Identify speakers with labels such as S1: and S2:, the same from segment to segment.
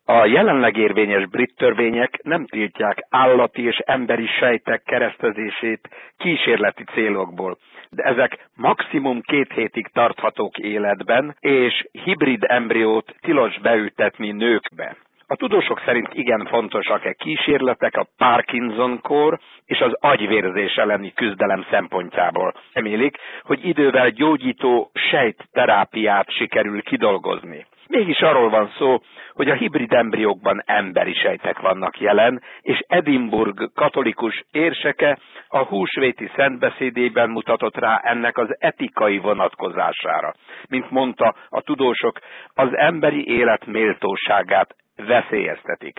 S1: A jelenleg érvényes brit törvények nem tiltják állati és emberi sejtek keresztezését kísérleti célokból, de ezek maximum 2 hétig tarthatók életben, és hibrid embriót tilos beültetni nőkbe. A tudósok szerint igen fontosak kísérletek a Parkinson-kór és az agyvérzés elleni küzdelem szempontjából. Remélik, hogy idővel gyógyító sejtterápiát sikerül kidolgozni. Mégis arról van szó, hogy a hibrid embriókban emberi sejtek vannak jelen, és Edinburgh katolikus érseke a húsvéti szentbeszédében mutatott rá ennek az etikai vonatkozására. Mint mondta, a tudósok az emberi élet méltóságát veszélyeztetik.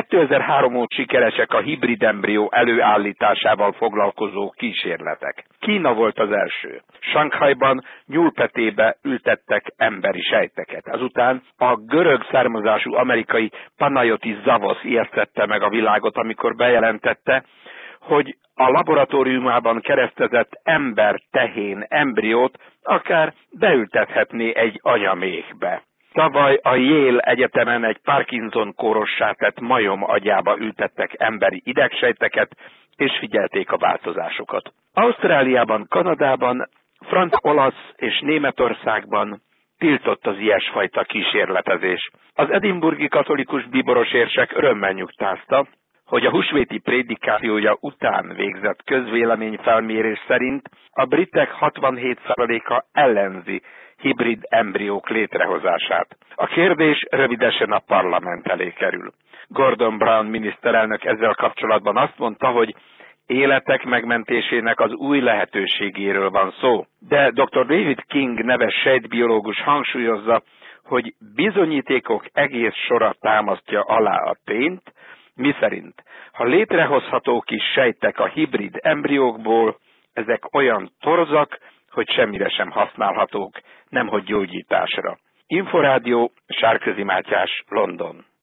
S1: 2003 óta sikeresek a hibrid embrió előállításával foglalkozó kísérletek. Kína volt az első. Sanghajban nyúlpetébe ültettek emberi sejteket. Azután a görög származású amerikai Panayotis Zavos ijesztette meg a világot, amikor bejelentette, hogy a laboratóriumában keresztezett ember-tehén embriót akár beültethetné egy anyaméhbe. Tavaly a Yale Egyetemen egy Parkinson-kórossá tett majom agyába ültettek emberi idegsejteket, és figyelték a változásokat. Ausztráliában, Kanadában, olasz és Németországban tiltott az ilyesfajta kísérletezés. Az edinburghi katolikus bíboros érsek örömmel nyugtázta, hogy a húsvéti prédikációja után végzett közvéleményfelmérés szerint a britek 67%-a ellenzi hibrid embriók létrehozását. A kérdés rövidesen a parlament elé kerül. Gordon Brown miniszterelnök ezzel kapcsolatban azt mondta, hogy életek megmentésének az új lehetőségéről van szó. De dr. David King neves sejtbiológus hangsúlyozza, hogy bizonyítékok egész sora támasztja alá a tényt, miszerint, ha létrehozható kis sejtek a hibrid embriókból, ezek olyan torzak, hogy semmire sem használhatók, nemhogy gyógyításra. Inforádió, Sárközi Mátyás, London.